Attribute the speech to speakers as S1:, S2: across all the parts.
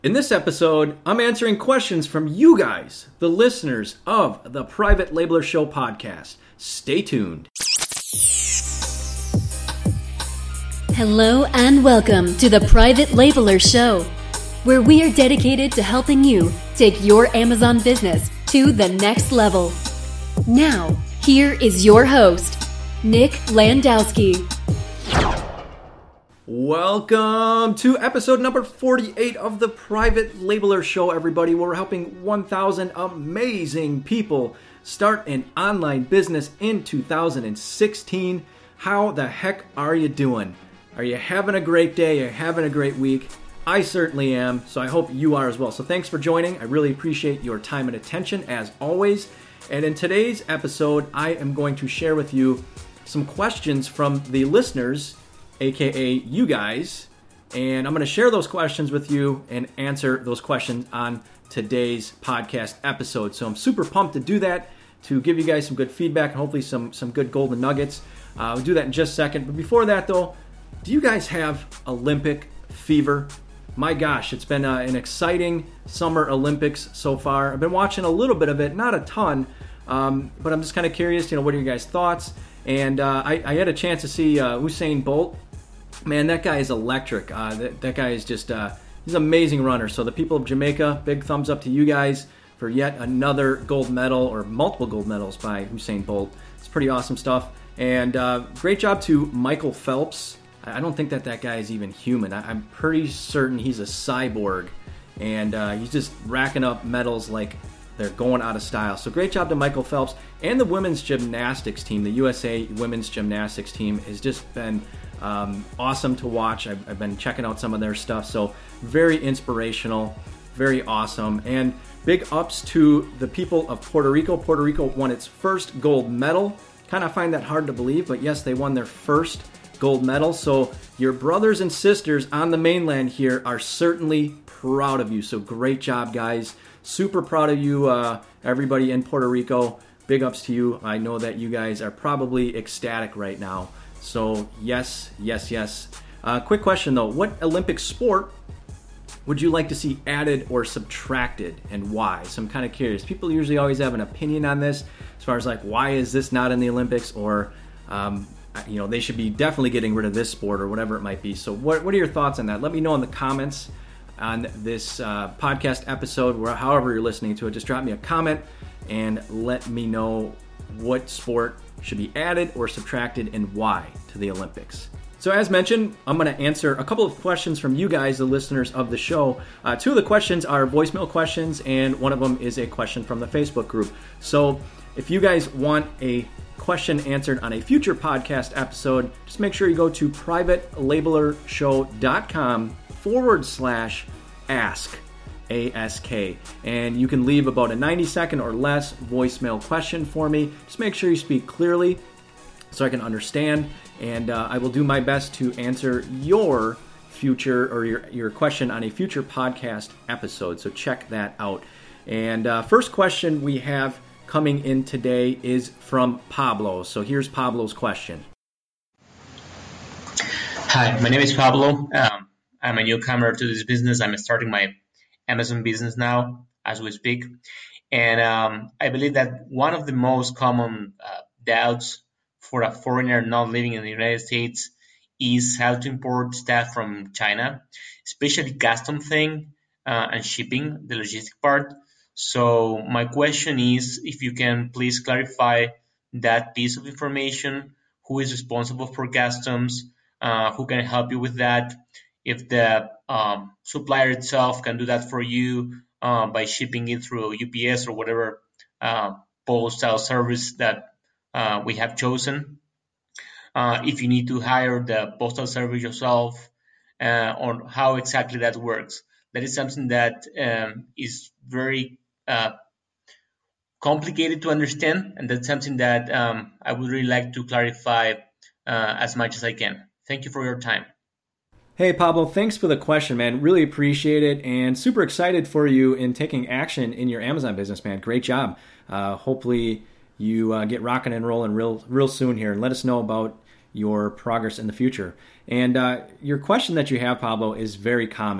S1: In this episode, I'm answering questions from you guys, the listeners of the Private Labeler Show podcast. Stay tuned.
S2: Hello and welcome to the Private Labeler Show, where we are dedicated to helping you take your Amazon business to the next level. Now, here is your host, Nick Landowski.
S1: Welcome to episode number 48 of the Private Labeler Show, everybody. We're helping 1,000 amazing people start an online business in 2016. How the heck are you doing? Are you having a great day? Are you having a great week? I certainly am, so I hope you are as well. So thanks for joining. I really appreciate your time and attention as always. And in today's episode, I am going to share with you some questions from the listeners, aka you guys, and I'm going to share those questions with you and answer those questions on today's podcast episode. So I'm super pumped to do that, to give you guys some good feedback and hopefully some good golden nuggets. We'll do that in just a second. But before that, though, do you guys have Olympic fever? My gosh, it's been an exciting summer Olympics so far. I've been watching a little bit of it, not a ton, but I'm just kind of curious, what are your guys' thoughts? And I had a chance to see Usain Bolt. Man, that guy is electric. That guy is just, he's an amazing runner. So the people of Jamaica, big thumbs up to you guys for yet another gold medal or multiple gold medals by Usain Bolt. It's pretty awesome stuff. And great job to Michael Phelps. I don't think that guy is even human. I'm pretty certain he's a cyborg. And he's just racking up medals like they're going out of style. So great job to Michael Phelps. And the women's gymnastics team, the USA women's gymnastics team, has just been awesome to watch. I've been checking out some of their stuff, so very inspirational, very awesome. And big ups to the people of Puerto Rico. Puerto Rico won its first gold medal. Kind of find that hard to believe, but yes, they won their first gold medal. So your brothers and sisters on the mainland here are certainly proud of you. So great job, guys. Super proud of you, everybody in Puerto Rico. Big ups to you. I know that you guys are probably ecstatic right now. So yes. Quick question though, what Olympic sport would you like to see added or subtracted and why? So I'm kind of curious. People usually always have an opinion on this as far as like, why is this not in the Olympics, or they should be definitely getting rid of this sport or whatever it might be. So what are your thoughts on that? Let me know in the comments on this podcast episode, where however you're listening to it. Just drop me a comment and let me know what sport should be added or subtracted and why to the Olympics. So as mentioned, I'm going to answer a couple of questions from you guys, the listeners of the show. Two of the questions are voicemail questions, and one of them is a question from the Facebook group. So if you guys want a question answered on a future podcast episode, just make sure you go to privatelabelershow.com/ask. ASK, and you can leave about a 90-second or less voicemail question for me. Just make sure you speak clearly so I can understand, and I will do my best to answer your future or your question on a future podcast episode. So check that out. And first question we have coming in today is from Pablo. So here's Pablo's question.
S3: Hi, my name is Pablo. I'm a newcomer to this business. I'm starting my Amazon business now as we speak. And I believe that one of the most common doubts for a foreigner not living in the United States is how to import stuff from China, especially custom thing and shipping, the logistic part. So my question is, if you can please clarify that piece of information, who is responsible for customs, who can help you with that, if the supplier itself can do that for you by shipping it through UPS or whatever postal service that we have chosen. If you need to hire the postal service yourself, or how exactly that works. That is something that is very complicated to understand, and that's something that I would really like to clarify as much as I can. Thank you for your time.
S1: Hey, Pablo, thanks for the question, man. Really appreciate it, and super excited for you in taking action in your Amazon business, man. Great job. Hopefully you get rocking and rolling real soon here, and let us know about your progress in the future. And your question that you have, Pablo, is very common.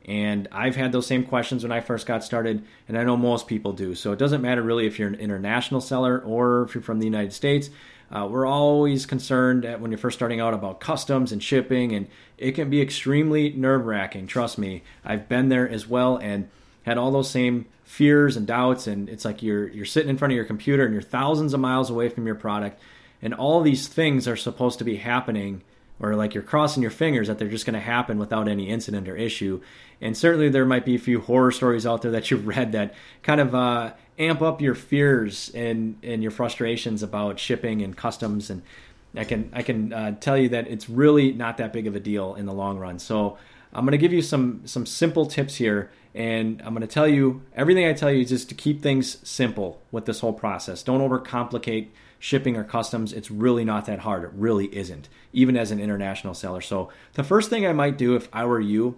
S1: And I've had those same questions when I first got started, and I know most people do. So it doesn't matter really if you're an international seller or if you're from the United States. We're always concerned when you're first starting out about customs and shipping, and it can be extremely nerve-wracking. Trust me, I've been there as well and had all those same fears and doubts. And it's like you're sitting in front of your computer and you're thousands of miles away from your product, and all these things are supposed to be happening, or like you're crossing your fingers that they're just going to happen without any incident or issue. And certainly there might be a few horror stories out there that you've read that kind of amp up your fears and your frustrations about shipping and customs. And I can tell you that it's really not that big of a deal in the long run. So I'm going to give you some simple tips here, and I'm going to tell you everything I tell you is just to keep things simple with this whole process. Don't overcomplicate shipping or customs. It's really not that hard. It really isn't, even as an international seller. So the first thing I might do if I were you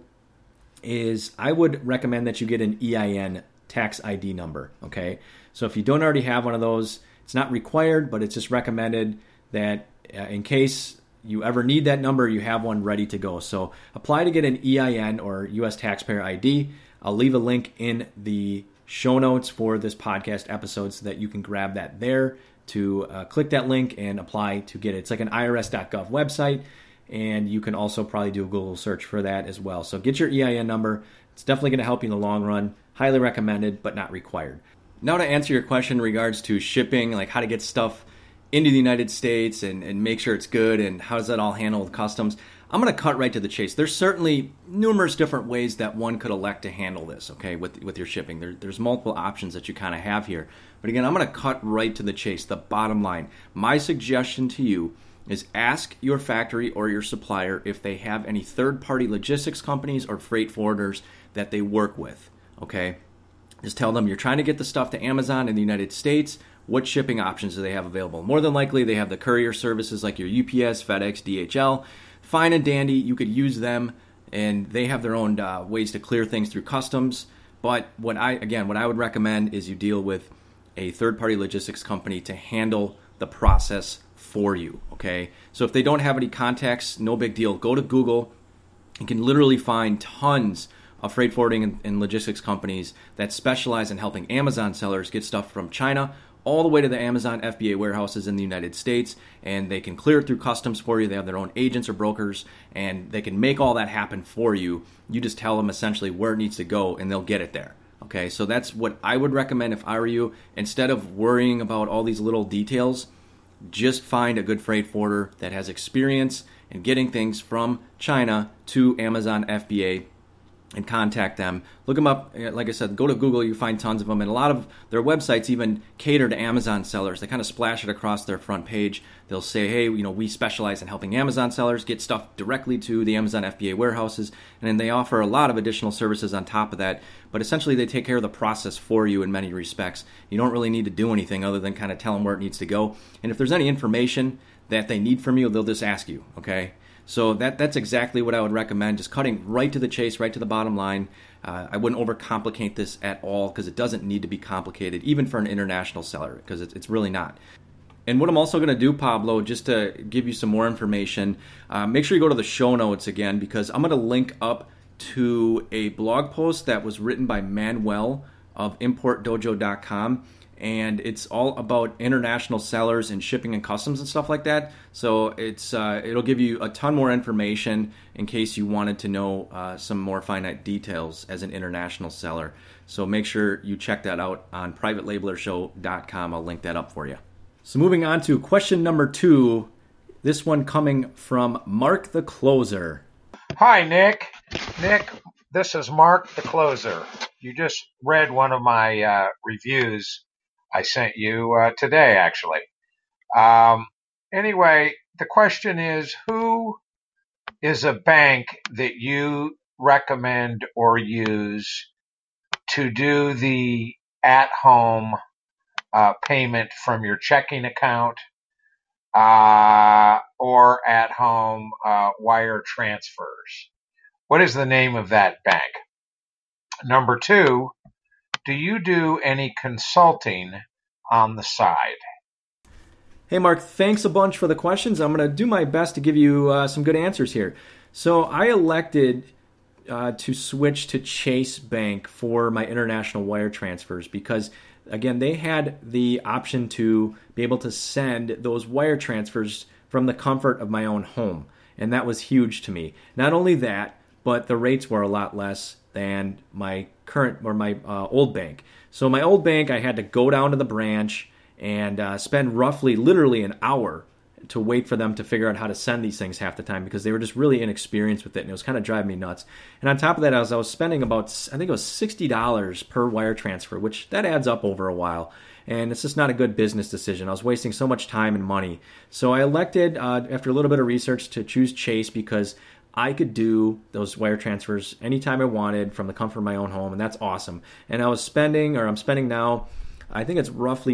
S1: is I would recommend that you get an EIN, tax ID number, okay? So if you don't already have one of those, it's not required, but it's just recommended that in case you ever need that number, you have one ready to go. So apply to get an EIN or U.S. taxpayer ID. I'll leave a link in the show notes for this podcast episode so that you can grab that there to click that link and apply to get it. It's like an irs.gov website, and you can also probably do a Google search for that as well. So get your EIN number. It's definitely going to help you in the long run. Highly recommended, but not required. Now to answer your question in regards to shipping, like how to get stuff into the United States and make sure it's good, and how does that all handle with customs, I'm going to cut right to the chase. There's certainly numerous different ways that one could elect to handle this, okay, with your shipping. There's multiple options that you kind of have here. But again, I'm going to cut right to the chase, the bottom line. My suggestion to you is ask your factory or your supplier if they have any third-party logistics companies or freight forwarders that they work with, okay? Just tell them you're trying to get the stuff to Amazon in the United States. What shipping options do they have available? More than likely, they have the courier services like your UPS, FedEx, DHL. Fine and dandy, you could use them, and they have their own ways to clear things through customs. But what I would recommend is you deal with a third-party logistics company to handle the process for you, okay? So if they don't have any contacts, no big deal. Go to Google. You can literally find tons of freight forwarding and logistics companies that specialize in helping Amazon sellers get stuff from China all the way to the Amazon FBA warehouses in the United States, and they can clear it through customs for you. They have their own agents or brokers, and they can make all that happen for you. You just tell them essentially where it needs to go, and they'll get it there. Okay, so that's what I would recommend if I were you. Instead of worrying about all these little details, just find a good freight forwarder that has experience in getting things from China to Amazon FBA and contact them. Look them up. Like I said, go to Google. You find tons of them. And a lot of their websites even cater to Amazon sellers. They kind of splash it across their front page. They'll say, hey, we specialize in helping Amazon sellers get stuff directly to the Amazon FBA warehouses. And then they offer a lot of additional services on top of that. But essentially, they take care of the process for you in many respects. You don't really need to do anything other than kind of tell them where it needs to go. And if there's any information that they need from you, they'll just ask you, okay? So that's exactly what I would recommend, just cutting right to the chase, right to the bottom line. I wouldn't overcomplicate this at all because it doesn't need to be complicated, even for an international seller, because it's really not. And what I'm also going to do, Pablo, just to give you some more information, make sure you go to the show notes again, because I'm going to link up to a blog post that was written by Manuel of ImportDojo.com. And it's all about international sellers and shipping and customs and stuff like that. So it'll give you a ton more information in case you wanted to know some more finite details as an international seller. So make sure you check that out on privatelabelershow.com. I'll link that up for you. So moving on to question number 2, this one coming from Mark the Closer.
S4: Hi, Nick. Nick, this is Mark the Closer. You just read one of my reviews I sent you today, actually. Anyway, the question is, who is a bank that you recommend or use to do the at-home payment from your checking account or at-home wire transfers? What is the name of that bank? Number 2, do you do any consulting on the side?
S1: Hey, Mark, thanks a bunch for the questions. I'm going to do my best to give you some good answers here. So I elected to switch to Chase Bank for my international wire transfers because, again, they had the option to be able to send those wire transfers from the comfort of my own home. And that was huge to me. Not only that, but the rates were a lot less than my current or my old bank. So my old bank, I had to go down to the branch and spend roughly literally an hour to wait for them to figure out how to send these things half the time because they were just really inexperienced with it, and it was kind of driving me nuts. And on top of that, I was spending about, I think it was $60 per wire transfer, which that adds up over a while. And it's just not a good business decision. I was wasting so much time and money. So I elected, after a little bit of research, to choose Chase because I could do those wire transfers anytime I wanted from the comfort of my own home, and that's awesome. And I'm spending now, I think it's roughly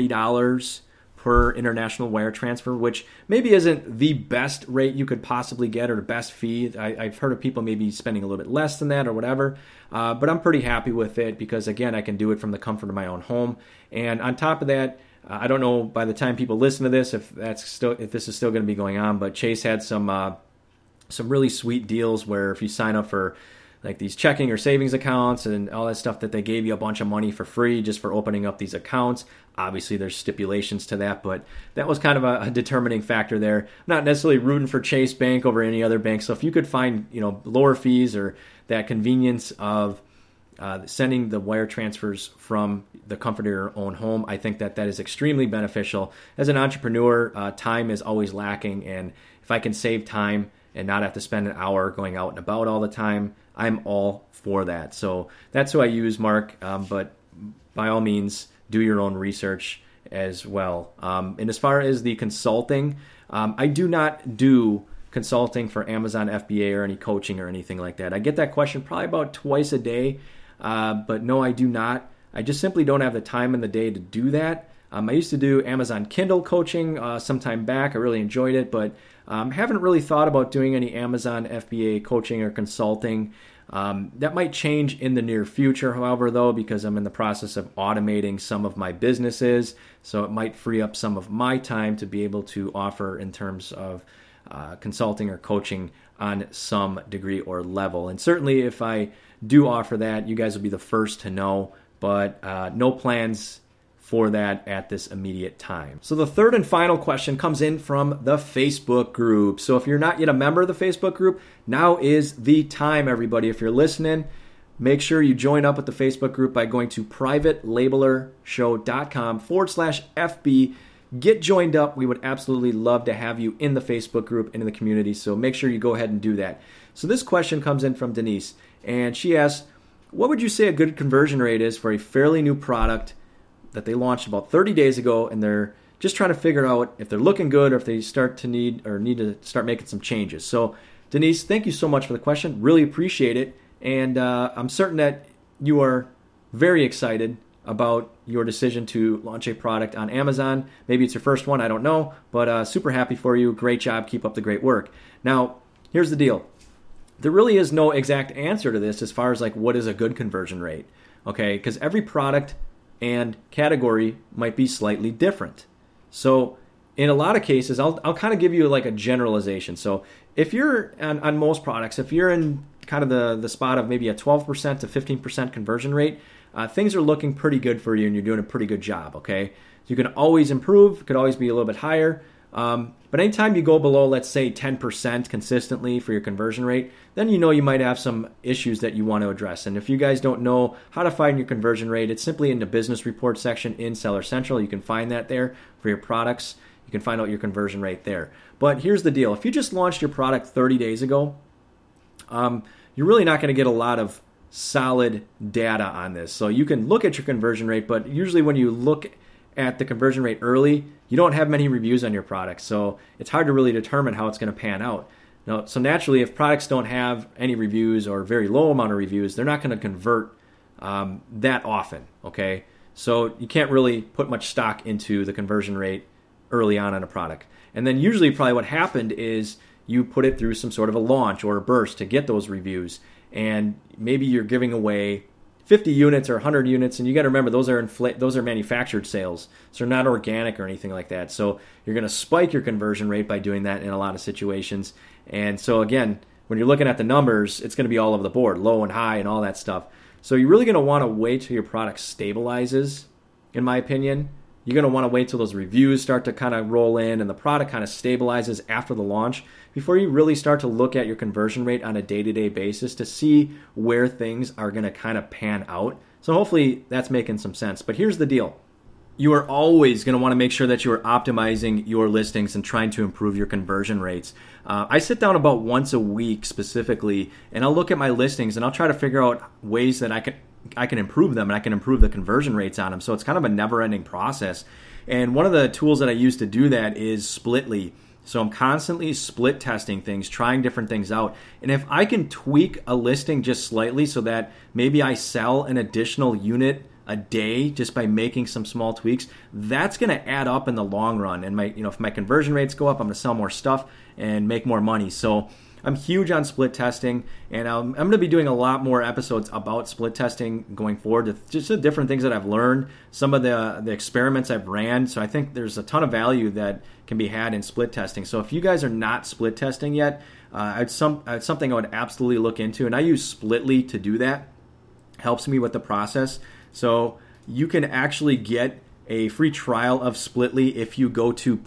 S1: $40 per international wire transfer, which maybe isn't the best rate you could possibly get or the best fee. I've heard of people maybe spending a little bit less than that or whatever, but I'm pretty happy with it because, again, I can do it from the comfort of my own home. And on top of that, I don't know by the time people listen to this if this is still going to be going on, but Chase had some really sweet deals where if you sign up for like these checking or savings accounts and all that stuff that they gave you a bunch of money for free just for opening up these accounts. Obviously, there's stipulations to that, but that was kind of a determining factor there. I'm not necessarily rooting for Chase Bank over any other bank. So if you could find, lower fees or that convenience of sending the wire transfers from the comfort of your own home, I think that is extremely beneficial. As an entrepreneur, time is always lacking, and if I can save time and not have to spend an hour going out and about all the time, I'm all for that. So that's who I use, Mark. But by all means, do your own research as well. And as far as the consulting, I do not do consulting for Amazon FBA or any coaching or anything like that. I get that question probably about twice a day, but no, I do not. I just simply don't have the time in the day to do that. I used to do Amazon Kindle coaching some time back. I really enjoyed it, but haven't really thought about doing any Amazon FBA coaching or consulting. That might change in the near future, however, though, because I'm in the process of automating some of my businesses. So it might free up some of my time to be able to offer in terms of consulting or coaching on some degree or level. And certainly if I do offer that, you guys will be the first to know, but no plans for that at this immediate time. So the third and final question comes in from the Facebook group. So if you're not yet a member of the Facebook group, now is the time, everybody. If you're listening, make sure you join up with the Facebook group by going to privatelabelershow.com/FB. Get joined up. We would absolutely love to have you in the Facebook group and in the community. So make sure you go ahead and do that. So this question comes in from Denise, and she asks, what would you say a good conversion rate is for a fairly new product that they launched about 30 days ago, and they're just trying to figure out if they're looking good or if they need to start making some changes. So, Denise, thank you so much for the question. Really appreciate it. And I'm certain that you are very excited about your decision to launch a product on Amazon. Maybe it's your first one, I don't know, but super happy for you. Great job. Keep up the great work. Now, here's the deal. There really is no exact answer to this as far as like what is a good conversion rate, okay? Because every product and category might be slightly different. So in a lot of cases, I'll kind of give you like a generalization. So if you're on most products, if you're in kind of the spot of maybe a 12% to 15% conversion rate, things are looking pretty good for you and you're doing a pretty good job, okay? You can always improve, could always be a little bit higher. But anytime you go below, let's say 10% consistently for your conversion rate, then you know you might have some issues that you want to address. And if you guys don't know how to find your conversion rate, it's simply in the business report section in Seller Central. You can find that there for your products. You can find out your conversion rate there. But here's the deal. If you just launched your product 30 days ago, you're really not going to get a lot of solid data on this. So you can look at your conversion rate, but usually when you look at the conversion rate early, you don't have many reviews on your product. So it's hard to really determine how it's going to pan out. Now, so naturally, if products don't have any reviews or very low amount of reviews, they're not going to convert that often, okay? So you can't really put much stock into the conversion rate early on a product. And then usually probably what happened is you put it through some sort of a launch or a burst to get those reviews. And maybe you're giving away 50 units or 100 units, and you got to remember those are manufactured sales, so they're not organic or anything like that. So you're going to spike your conversion rate by doing that in a lot of situations. And so again, when you're looking at the numbers, it's going to be all over the board, low and high and all that stuff. So you're really going to want to wait till your product stabilizes, in my opinion. You're going to want to wait till those reviews start to kind of roll in and the product kind of stabilizes after the launch before you really start to look at your conversion rate on a day-to-day basis to see where things are going to kind of pan out. So hopefully that's making some sense. But here's the deal. You are always going to want to make sure that you are optimizing your listings and trying to improve your conversion rates. I sit down about once a week specifically, and I'll look at my listings and I'll try to figure out ways that I can improve them and I can improve the conversion rates on them. So it's kind of a never-ending process. And one of the tools that I use to do that is Splitly. So I'm constantly split testing things, trying different things out. And if I can tweak a listing just slightly so that maybe I sell an additional unit a day just by making some small tweaks, that's going to add up in the long run. And if my conversion rates go up, I'm going to sell more stuff and make more money. So I'm huge on split testing, and I'm going to be doing a lot more episodes about split testing going forward. Just the different things that I've learned, some of the experiments I've ran. So I think there's a ton of value that can be had in split testing. So if you guys are not split testing yet, it's something I would absolutely look into, and I use Splitly to do that. Helps me with the process. So you can actually get a free trial of Splitly if you go to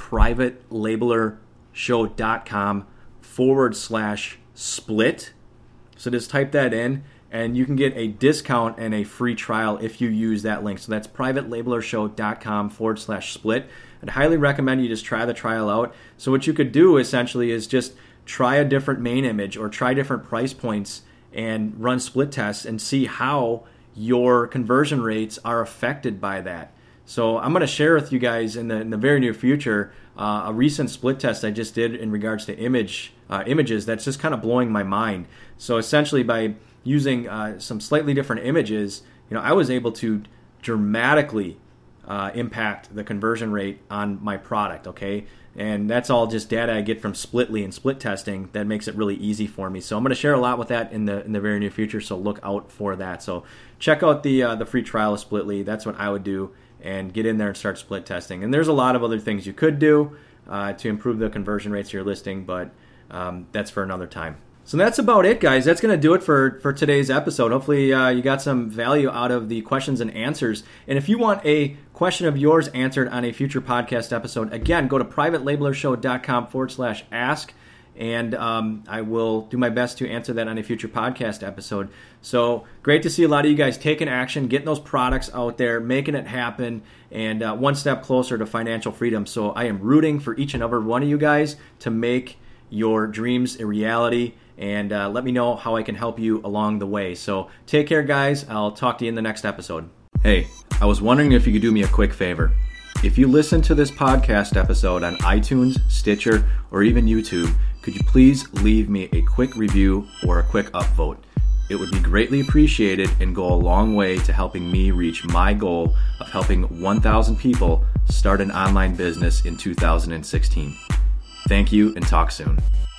S1: privatelabelershow.com/split. So just type that in and you can get a discount and a free trial if you use that link. So that's privatelabelershow.com/split. I'd highly recommend you just try the trial out. So what you could do essentially is just try a different main image or try different price points and run split tests and see how your conversion rates are affected by that. So I'm going to share with you guys in the very near future a recent split test I just did in regards to images that's just kind of blowing my mind. So essentially by using some slightly different images, I was able to dramatically impact the conversion rate on my product, okay? And that's all just data I get from Splitly and split testing that makes it really easy for me. So I'm going to share a lot with that in the very near future, so look out for that. So check out the free trial of Splitly. That's what I would do, and get in there and start split testing. And there's a lot of other things you could do to improve the conversion rates of your listing, but that's for another time. So that's about it, guys. That's going to do it for today's episode. Hopefully you got some value out of the questions and answers. And if you want a question of yours answered on a future podcast episode, again, go to privatelabelershow.com/ask, and I will do my best to answer that on a future podcast episode. So great to see a lot of you guys taking action, getting those products out there, making it happen, and one step closer to financial freedom. So I am rooting for each and every one of you guys to make your dreams a reality, and let me know how I can help you along the way. So take care, guys. I'll talk to you in the next episode. Hey, I was wondering if you could do me a quick favor. If you listen to this podcast episode on iTunes, Stitcher, or even YouTube, could you please leave me a quick review or a quick upvote? It would be greatly appreciated and go a long way to helping me reach my goal of helping 1,000 people start an online business in 2016. Thank you, and talk soon.